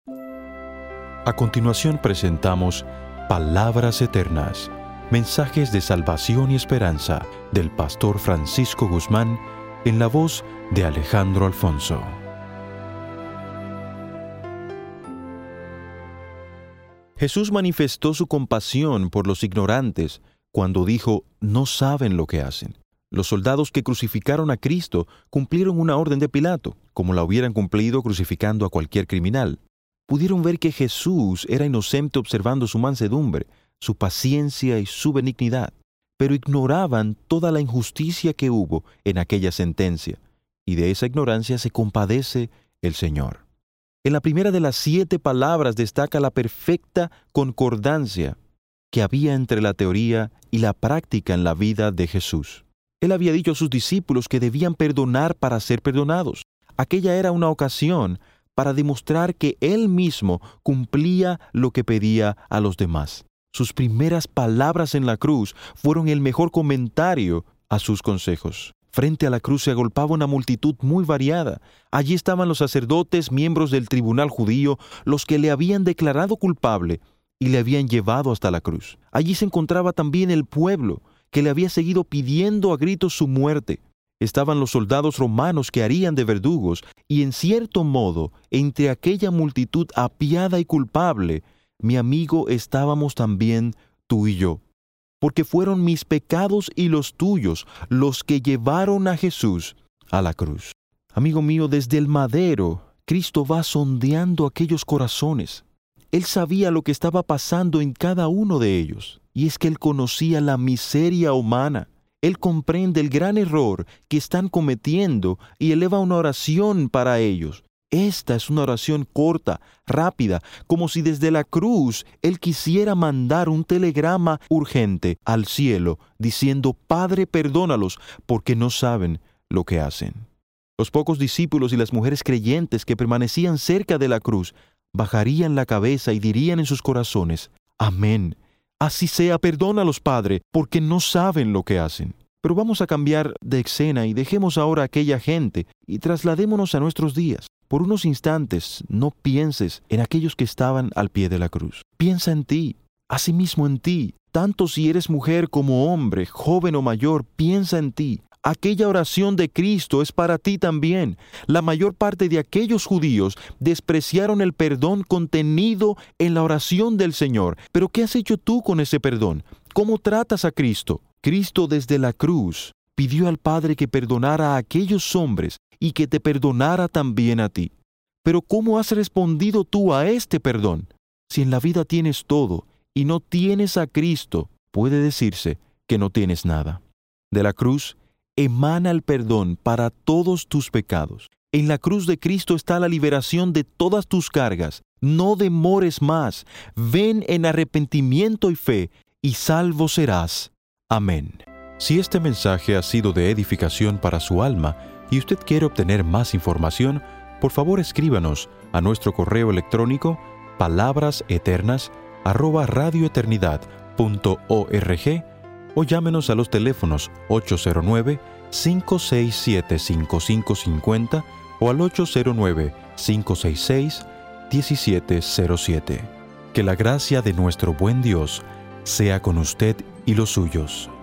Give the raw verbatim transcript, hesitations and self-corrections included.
A continuación presentamos Palabras Eternas, mensajes de salvación y esperanza del pastor Francisco Guzmán en la voz de Alejandro Alfonso. Jesús manifestó su compasión por los ignorantes cuando dijo, no saben lo que hacen. Los soldados que crucificaron a Cristo cumplieron una orden de Pilato, como la hubieran cumplido crucificando a cualquier criminal. Pudieron ver que Jesús era inocente observando su mansedumbre, su paciencia y su benignidad, pero ignoraban toda la injusticia que hubo en aquella sentencia, y de esa ignorancia se compadece el Señor. En la primera de las siete palabras destaca la perfecta concordancia que había entre la teoría y la práctica en la vida de Jesús. Él había dicho a sus discípulos que debían perdonar para ser perdonados. Aquella era una ocasión para demostrar que Él mismo cumplía lo que pedía a los demás. Sus primeras palabras en la cruz fueron el mejor comentario a sus consejos. Frente a la cruz se agolpaba una multitud muy variada. Allí estaban los sacerdotes, miembros del tribunal judío, los que le habían declarado culpable y le habían llevado hasta la cruz. Allí se encontraba también el pueblo, que le había seguido pidiendo a gritos su muerte. Estaban los soldados romanos que harían de verdugos, y en cierto modo, entre aquella multitud apiada y culpable, mi amigo, estábamos también tú y yo. Porque fueron mis pecados y los tuyos los que llevaron a Jesús a la cruz. Amigo mío, desde el madero, Cristo va sondeando aquellos corazones. Él sabía lo que estaba pasando en cada uno de ellos, y es que Él conocía la miseria humana. Él comprende el gran error que están cometiendo y eleva una oración para ellos. Esta es una oración corta, rápida, como si desde la cruz Él quisiera mandar un telegrama urgente al cielo, diciendo, Padre, perdónalos, porque no saben lo que hacen. Los pocos discípulos y las mujeres creyentes que permanecían cerca de la cruz bajarían la cabeza y dirían en sus corazones, Amén. Así sea, perdónalos, Padre, porque no saben lo que hacen. Pero vamos a cambiar de escena y dejemos ahora a aquella gente y trasladémonos a nuestros días. Por unos instantes, no pienses en aquellos que estaban al pie de la cruz. Piensa en ti, asimismo en ti. Tanto si eres mujer como hombre, joven o mayor, piensa en ti. Aquella oración de Cristo es para ti también. La mayor parte de aquellos judíos despreciaron el perdón contenido en la oración del Señor. Pero ¿qué has hecho tú con ese perdón? ¿Cómo tratas a Cristo? Cristo desde la cruz pidió al Padre que perdonara a aquellos hombres y que te perdonara también a ti. Pero ¿cómo has respondido tú a este perdón? Si en la vida tienes todo y no tienes a Cristo, puede decirse que no tienes nada. De la cruz emana el perdón para todos tus pecados. En la cruz de Cristo está la liberación de todas tus cargas. No demores más. Ven en arrepentimiento y fe, y salvo serás. Amén. Si este mensaje ha sido de edificación para su alma y usted quiere obtener más información, por favor escríbanos a nuestro correo electrónico palabraseternas arroba radioeternidad punto org o llámenos a los teléfonos ocho cero nueve, cinco seis siete, cinco cinco cinco cero o al ocho cero nueve, cinco seis seis, uno siete cero siete. Que la gracia de nuestro buen Dios sea con usted y los suyos.